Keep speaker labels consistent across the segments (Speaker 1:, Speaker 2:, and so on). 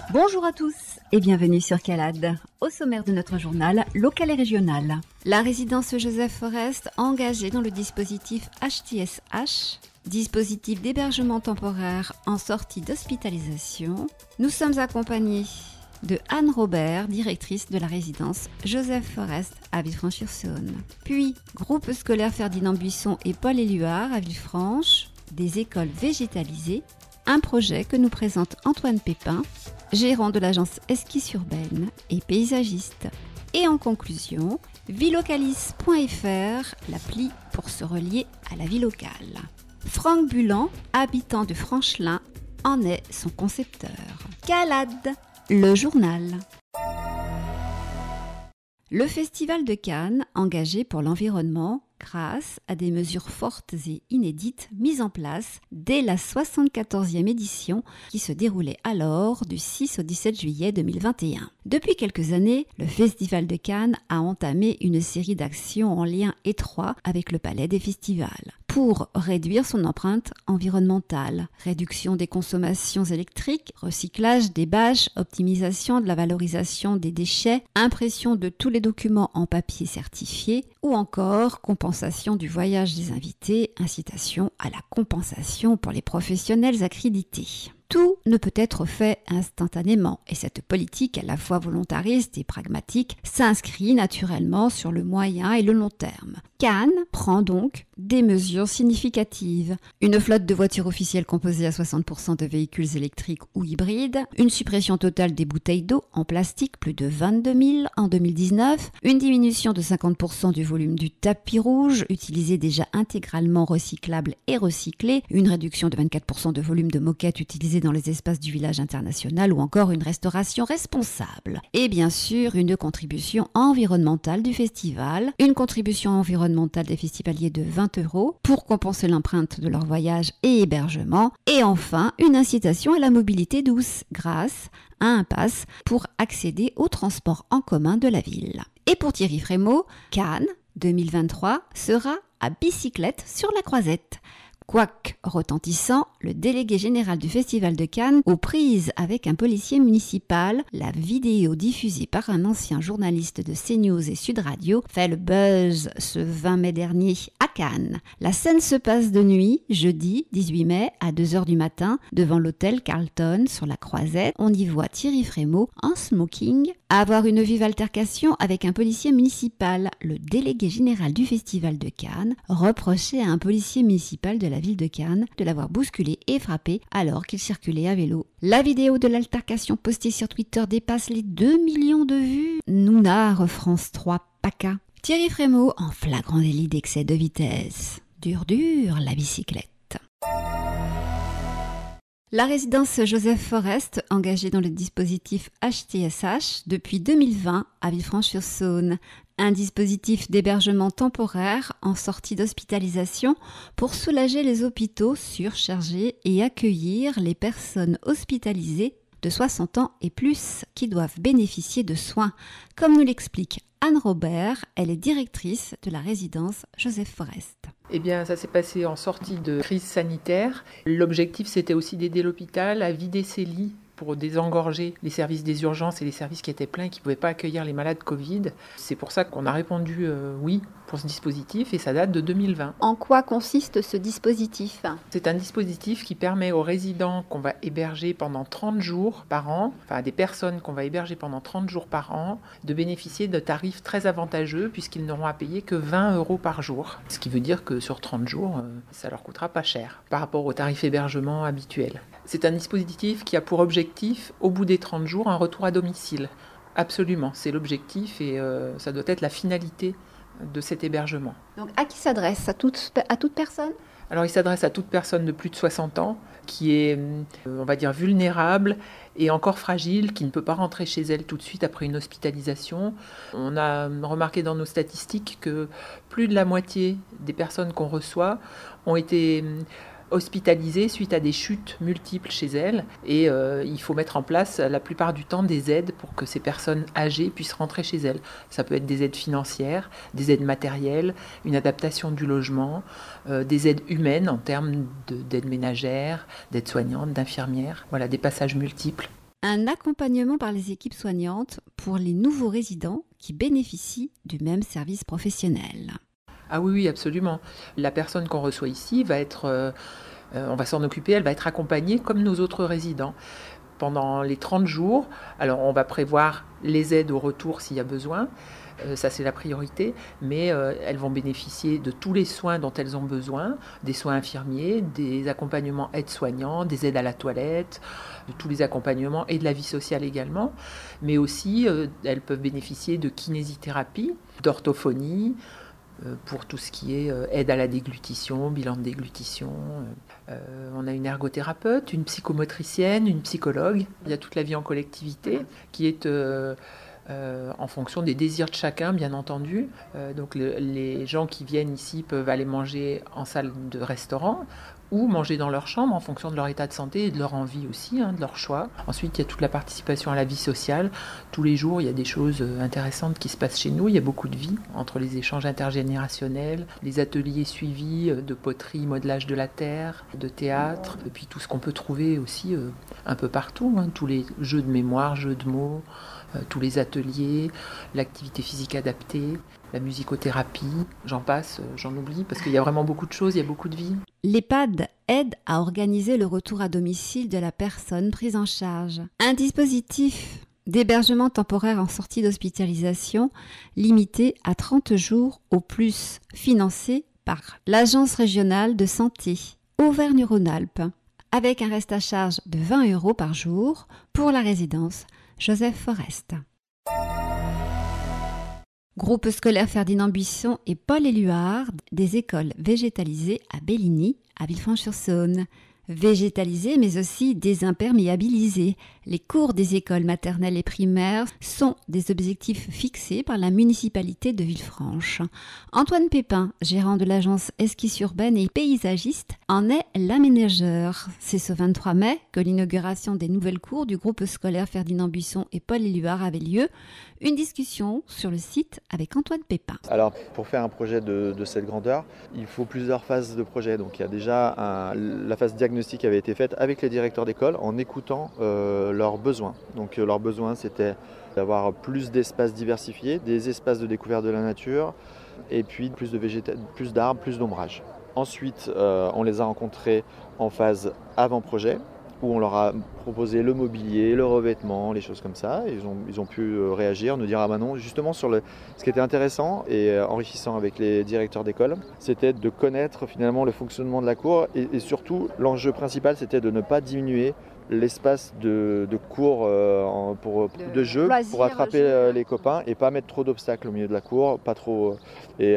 Speaker 1: Bonjour à tous et bienvenue sur Calade. Au sommaire de notre journal local et régional. La résidence Joseph Forest engagée dans le dispositif HTSH, dispositif d'hébergement temporaire en sortie d'hospitalisation. Nous sommes accompagnés de Anne Robert, directrice de la résidence Joseph Forest à Villefranche-sur-Saône. Puis, groupe scolaire Ferdinand Buisson et Paul Éluard à Villefranche, des écoles végétalisées, un projet que nous présente Antoine Pépin, gérant de l'agence Esquisse Urbaine et paysagiste. Et en conclusion, Villocalis.fr, l'appli pour se relier à la vie locale. Franck Bulan, habitant de Franchelin, en est son concepteur. Calade, le journal. Le Festival de Cannes, engagé pour l'environnement, grâce à des mesures fortes et inédites mises en place dès la 74e édition qui se déroulait alors du 6 au 17 juillet 2021. Depuis quelques années, le Festival de Cannes a entamé une série d'actions en lien étroit avec le Palais des Festivals pour réduire son empreinte environnementale, réduction des consommations électriques, recyclage des bâches, optimisation de la valorisation des déchets, impression de tous les documents en papier certifié ou encore compensation du voyage des invités, incitation à la compensation pour les professionnels accrédités. Tout ne peut être fait instantanément et cette politique à la fois volontariste et pragmatique s'inscrit naturellement sur le moyen et le long terme. Cannes prend donc des mesures significatives. Une flotte de voitures officielles composée à 60% de véhicules électriques ou hybrides, une suppression totale des bouteilles d'eau en plastique, plus de 22 000 en 2019, une diminution de 50% du volume du tapis rouge, utilisé déjà intégralement recyclable et recyclé, une réduction de 24% de volume de moquettes utilisées dans les espaces du village international ou encore une restauration responsable. Et bien sûr, une contribution environnementale du festival, une contribution environnementale des festivaliers de 20 € pour compenser l'empreinte de leur voyage et hébergement. Et enfin, une incitation à la mobilité douce grâce à un pass pour accéder au transport en commun de la ville. Et pour Thierry Frémaux, Cannes 2023 sera à bicyclette sur la Croisette. Quoique retentissant, le délégué général du Festival de Cannes, aux prises avec un policier municipal, la vidéo diffusée par un ancien journaliste de CNews et Sud Radio fait le buzz ce 20 mai dernier à Cannes. La scène se passe de nuit, jeudi 18 mai à 2h du matin, devant l'hôtel Carlton sur la Croisette. On y voit Thierry Frémaux en smoking avoir une vive altercation avec un policier municipal. Le délégué général du Festival de Cannes reprochait à un policier municipal de la ville de Cannes de l'avoir bousculé et frappé alors qu'il circulait à vélo. La vidéo de l'altercation postée sur Twitter dépasse les 2 millions de vues. Nounar, France 3, PACA. Thierry Frémaux en flagrant délit d'excès de vitesse. Dur la bicyclette. La résidence Joseph Forest, engagée dans le dispositif HTSH depuis 2020 à Villefranche-sur-Saône, un dispositif d'hébergement temporaire en sortie d'hospitalisation pour soulager les hôpitaux surchargés et accueillir les personnes hospitalisées de 60 ans et plus qui doivent bénéficier de soins. Comme nous l'explique Anne Robert, elle est directrice de la résidence Joseph Forest.
Speaker 2: Eh bien, ça s'est passé en sortie de crise sanitaire. L'objectif, c'était aussi d'aider l'hôpital à vider ses lits pour désengorger les services des urgences et les services qui étaient pleins et qui ne pouvaient pas accueillir les malades Covid. C'est pour ça qu'on a répondu oui pour ce dispositif et ça date de 2020.
Speaker 1: En quoi consiste ce dispositif ?
Speaker 2: C'est un dispositif qui permet aux résidents qu'on va héberger pendant 30 jours par an, enfin à des personnes qu'on va héberger pendant 30 jours par an, de bénéficier de tarifs très avantageux puisqu'ils n'auront à payer que 20 € par jour. Ce qui veut dire que sur 30 jours, ça leur coûtera pas cher par rapport au tarif hébergement habituel. C'est un dispositif qui a pour objectif, au bout des 30 jours, un retour à domicile. Absolument, c'est l'objectif et ça doit être la finalité de cet hébergement.
Speaker 1: Donc à qui s'adresse ? À toute personne ?
Speaker 2: Alors il s'adresse à toute personne de plus de 60 ans qui est, on va dire, vulnérable et encore fragile, qui ne peut pas rentrer chez elle tout de suite après une hospitalisation. On a remarqué dans nos statistiques que plus de la moitié des personnes qu'on reçoit ont été hospitalisées suite à des chutes multiples chez elles et il faut mettre en place la plupart du temps des aides pour que ces personnes âgées puissent rentrer chez elles. Ça peut être des aides financières, des aides matérielles, une adaptation du logement, des aides humaines en termes d'aide ménagère, d'aide soignante, d'infirmière, voilà, des passages multiples.
Speaker 1: Un accompagnement par les équipes soignantes pour les nouveaux résidents qui bénéficient du même service professionnel.
Speaker 2: Ah oui, absolument. La personne qu'on reçoit ici va être, on va s'en occuper, elle va être accompagnée comme nos autres résidents. Pendant les 30 jours, alors on va prévoir les aides au retour s'il y a besoin, ça c'est la priorité, mais elles vont bénéficier de tous les soins dont elles ont besoin, des soins infirmiers, des accompagnements aides-soignants, des aides à la toilette, de tous les accompagnements et de la vie sociale également, mais aussi elles peuvent bénéficier de kinésithérapie, d'orthophonie, pour tout ce qui est aide à la déglutition, bilan de déglutition. On a une ergothérapeute, une psychomotricienne, une psychologue. Il y a toute la vie en collectivité qui est en fonction des désirs de chacun, bien entendu. Donc les gens qui viennent ici peuvent aller manger en salle de restaurant ou manger dans leur chambre en fonction de leur état de santé et de leur envie aussi, de leur choix. Ensuite, il y a toute la participation à la vie sociale. Tous les jours, il y a des choses intéressantes qui se passent chez nous. Il y a beaucoup de vie entre les échanges intergénérationnels, les ateliers suivis de poterie, modelage de la terre, de théâtre, et puis tout ce qu'on peut trouver aussi un peu partout, tous les jeux de mémoire, jeux de mots, tous les ateliers, l'activité physique adaptée, la musicothérapie, j'en passe, j'en oublie, parce qu'il y a vraiment beaucoup de choses, il y a beaucoup de vie.
Speaker 1: L'EHPAD aide à organiser le retour à domicile de la personne prise en charge. Un dispositif d'hébergement temporaire en sortie d'hospitalisation limité à 30 jours au plus, financé par l'Agence régionale de santé Auvergne-Rhône-Alpes, avec un reste à charge de 20 € par jour pour la résidence Joseph Forest. Groupe scolaire Ferdinand Buisson et Paul Éluard des écoles végétalisées à Belligny, à Villefranche-sur-Saône. Végétalisées mais aussi désimperméabilisées, les cours des écoles maternelles et primaires sont des objectifs fixés par la municipalité de Villefranche. Antoine Pépin, gérant de l'agence Esquisse urbaine et paysagiste, en est l'aménageur. C'est ce 23 mai que l'inauguration des nouvelles cours du groupe scolaire Ferdinand Buisson et Paul Éluard avait lieu. Une discussion sur le site avec Antoine Pépin.
Speaker 3: Alors, pour faire un projet de cette grandeur, il faut plusieurs phases de projet. Donc, il y a déjà la phase diagnostique qui avait été faite avec les directeurs d'école en écoutant leurs besoins. Donc, leurs besoins, c'était d'avoir plus d'espaces diversifiés, des espaces de découverte de la nature, et puis plus d'arbres, plus d'ombrage. Ensuite, on les a rencontrés en phase avant-projet, où on leur a proposé le mobilier, le revêtement, les choses comme ça. Ils ont pu réagir, nous dire « Ah ben non ». Justement, ce qui était intéressant et enrichissant avec les directeurs d'école, c'était de connaître finalement le fonctionnement de la cour et surtout, l'enjeu principal, c'était de ne pas diminuer l'espace de cours de jeu pour attraper les copains et pas mettre trop d'obstacles au milieu de la cour, pas trop et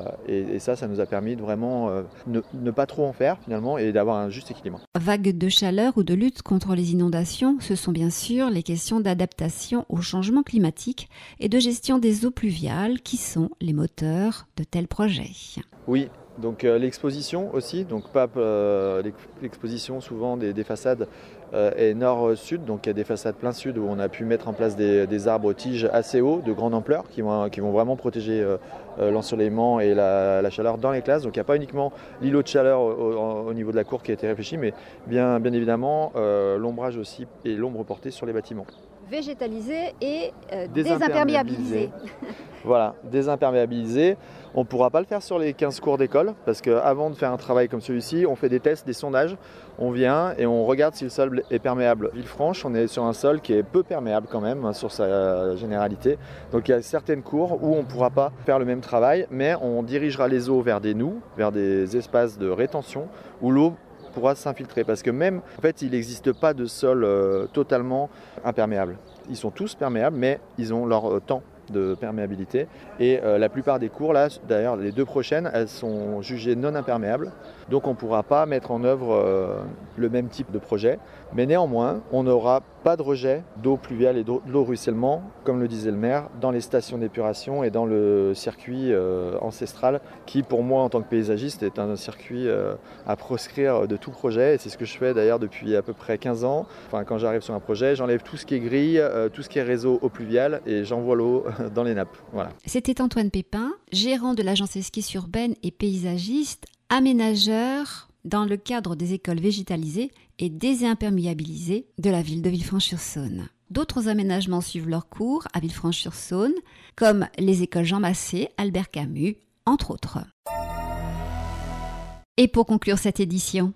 Speaker 3: ça nous a permis de vraiment ne pas trop en faire finalement et d'avoir un juste équilibre.
Speaker 1: Vagues de chaleur ou de lutte contre les inondations, ce sont bien sûr les questions d'adaptation au changement climatique et de gestion des eaux pluviales qui sont les moteurs de tels projets.
Speaker 3: Oui. Donc l'exposition aussi, donc pas l'exposition souvent des façades est nord-sud, donc il y a des façades plein sud où on a pu mettre en place des arbres tiges assez hauts, de grande ampleur, qui vont vraiment protéger l'ensoleillement et la chaleur dans les classes. Donc il n'y a pas uniquement l'îlot de chaleur au niveau de la cour qui a été réfléchi, mais bien évidemment l'ombrage aussi et l'ombre portée sur les bâtiments.
Speaker 1: Végétalisé et désimperméabilisé.
Speaker 3: Voilà, désimperméabilisé. On ne pourra pas le faire sur les 15 cours d'école parce qu'avant de faire un travail comme celui-ci, on fait des tests, des sondages. On vient et on regarde si le sol est perméable. Villefranche, on est sur un sol qui est peu perméable quand même, sur sa généralité. Donc il y a certaines cours où on ne pourra pas faire le même travail, mais on dirigera les eaux vers des noues, vers des espaces de rétention où l'eau pourra s'infiltrer parce que même en fait il n'existe pas de sol totalement imperméable. Ils sont tous perméables mais ils ont leur temps de perméabilité et la plupart des cours là, d'ailleurs les 2 prochaines, elles sont jugées non imperméables, donc on ne pourra pas mettre en œuvre le même type de projet, mais néanmoins on n'aura pas de rejet d'eau pluviale et d'eau ruissellement, comme le disait le maire, dans les stations d'épuration et dans le circuit ancestral qui pour moi en tant que paysagiste est un circuit à proscrire de tout projet et c'est ce que je fais d'ailleurs depuis à peu près 15 ans. Enfin, quand j'arrive sur un projet, j'enlève tout ce qui est grille, tout ce qui est réseau eau pluviale et j'envoie l'eau dans les nappes. Voilà.
Speaker 1: C'était Antoine Pépin, gérant de l'agence Esquisse urbaine et paysagiste, aménageur dans le cadre des écoles végétalisées et désimperméabilisées de la ville de Villefranche-sur-Saône. D'autres aménagements suivent leur cours à Villefranche-sur-Saône, comme les écoles Jean Massé, Albert Camus, entre autres. Et pour conclure cette édition,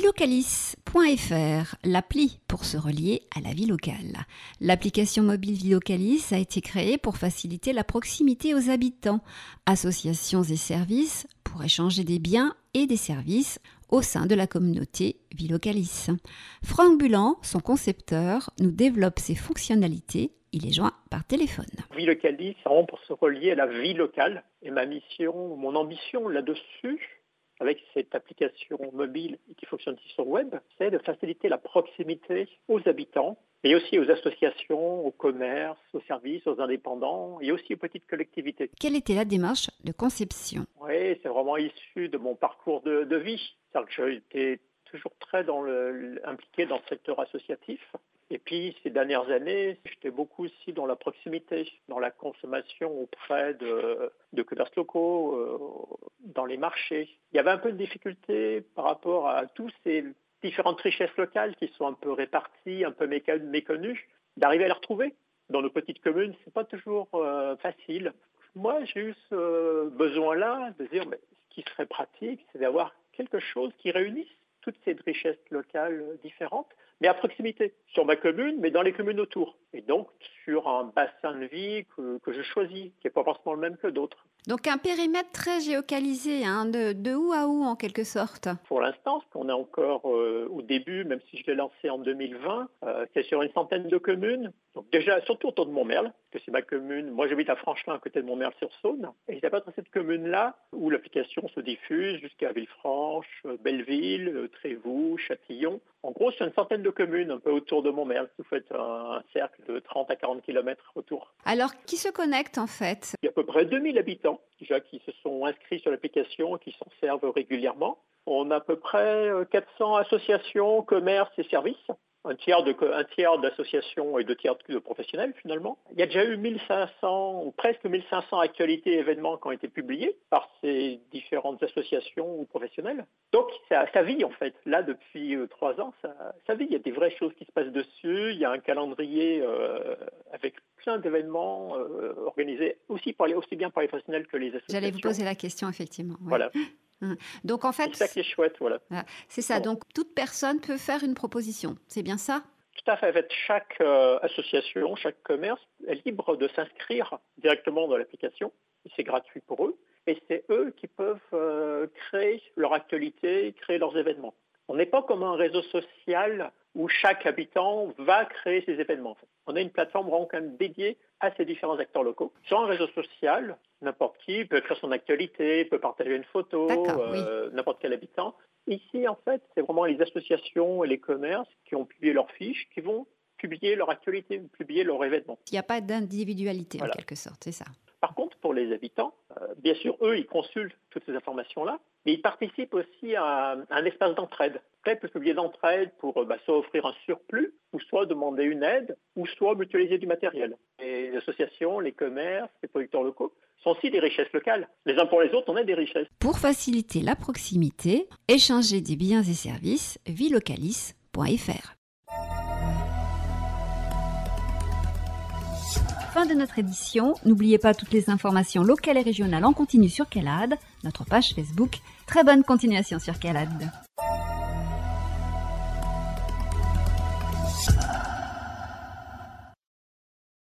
Speaker 1: Vilocalis.fr, l'appli pour se relier à la vie locale. L'application mobile Vilocalis a été créée pour faciliter la proximité aux habitants, associations et services pour échanger des biens et des services au sein de la communauté Vilocalis. Franck Bulan, son concepteur, nous développe ses fonctionnalités. Il est joint par téléphone.
Speaker 4: Vilocalis, c'est vraiment pour se relier à la vie locale. Et ma mission, mon ambition là-dessus, avec cette application mobile qui fonctionne aussi sur web, c'est de faciliter la proximité aux habitants et aussi aux associations, aux commerces, aux services, aux indépendants et aussi aux petites collectivités.
Speaker 1: Quelle était la démarche de conception ?
Speaker 4: Oui, c'est vraiment issu de mon parcours de vie. C'est-à-dire que j'ai été toujours très impliqué dans le secteur associatif. Et puis, ces dernières années, j'étais beaucoup aussi dans la proximité, dans la consommation auprès de commerces locaux, dans les marchés. Il y avait un peu de difficulté par rapport à tous ces différentes richesses locales qui sont un peu réparties, un peu méconnues, d'arriver à les retrouver. Dans nos petites communes, c'est pas toujours facile. Moi, j'ai eu ce besoin-là de dire, mais ce qui serait pratique, c'est d'avoir quelque chose qui réunisse toutes ces richesses locales différentes, mais à proximité, sur ma commune, mais dans les communes autour. Et donc, sur un bassin de vie que je choisis, qui n'est pas forcément le même que d'autres.
Speaker 1: Donc, un périmètre très géocalisé, de où à où, en quelque sorte.
Speaker 4: Pour l'instant, parce qu'on est encore au début, même si je l'ai lancé en 2020, c'est sur une centaine de communes. Donc déjà, surtout autour de Montmerle, que c'est ma commune. Moi, j'habite à Franchelin, à côté de Montmerle-sur-Saône. Et c'est à partir de cette commune-là où l'application se diffuse jusqu'à Villefranche, Belleville, Trévoux, Châtillon. En gros, c'est une centaine de communes un peu autour de Montmerle. Vous faites un cercle de 30 à 40 km autour.
Speaker 1: Alors, qui se connecte en fait ?
Speaker 4: Il y a à peu près 2000 habitants déjà qui se sont inscrits sur l'application et qui s'en servent régulièrement. On a à peu près 400 associations, commerces et services. Un tiers d'associations et 2 tiers de professionnels finalement. Il y a déjà eu 1500 ou presque 1500 actualités et événements qui ont été publiés par ces différentes associations ou professionnels. Donc ça vit en fait. Là depuis 3 ans, ça vit. Il y a des vraies choses qui se passent dessus. Il y a un calendrier avec plein d'événements organisés aussi bien par les professionnels que les associations.
Speaker 1: J'allais vous poser la question effectivement. Ouais.
Speaker 4: Voilà.
Speaker 1: Donc en fait,
Speaker 4: c'est ça qui est chouette, voilà.
Speaker 1: C'est ça. Donc toute personne peut faire une proposition. C'est bien ça ?
Speaker 4: Tout à fait. En fait, chaque association, chaque commerce est libre de s'inscrire directement dans l'application. C'est gratuit pour eux. Et c'est eux qui peuvent créer leur actualité, créer leurs événements. On n'est pas comme un réseau social où chaque habitant va créer ses événements. En fait. On a une plateforme vraiment quand même dédiée à ces différents acteurs locaux. Sur un réseau social, n'importe qui peut créer son actualité, peut partager une photo, n'importe quel habitant. Ici, en fait, c'est vraiment les associations et les commerces qui ont publié leurs fiches, qui vont publier leur actualité, publier leur événement.
Speaker 1: Il n'y a pas d'individualité en quelque sorte, c'est ça.
Speaker 4: Par contre, pour les habitants, bien sûr, eux, ils consultent toutes ces informations-là, mais ils participent aussi à un espace d'entraide. Peut-être que publier d'entraide pour soit offrir un surplus, ou soit demander une aide, ou soit mutualiser du matériel. Les associations, les commerces, les producteurs locaux sont aussi des richesses locales. Les uns pour les autres, on a des richesses.
Speaker 1: Pour faciliter la proximité, échanger des biens et services, Vilocalis.fr. Fin de notre édition. N'oubliez pas toutes les informations locales et régionales en continu sur Calade, notre page Facebook. Très bonne continuation sur Calade.